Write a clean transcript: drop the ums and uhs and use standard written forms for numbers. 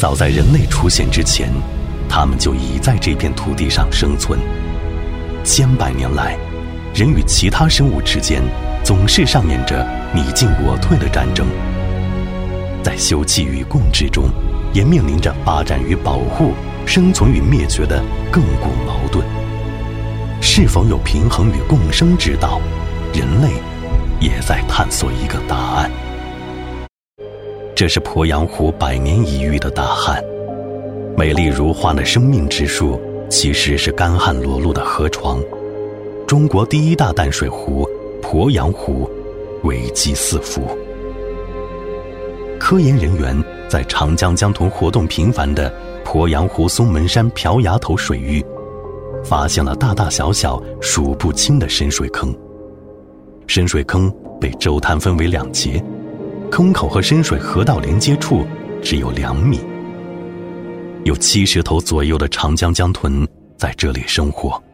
早在人类出现之前，它们就已在这片土地上生存。千百年来，人与其他生物之间总是上演着你进我退的战争，在休戚与共治中，也面临着发展与保护、生存与灭绝的亘古矛盾。是否有平衡与共生之道，人类也在探索一个答案。这是鄱阳湖百年一遇的大旱，美丽如画的生命之树其实是干旱裸露的河床。中国第一大淡水湖鄱阳湖危机四伏。科研人员在长江江豚活动频繁的鄱阳湖松门山瓢崖头水域，发现了大大小小数不清的深水坑。深水坑被周滩分为2节，坑口和深水河道连接处只有2米。有70头左右的长江江豚在这里生活。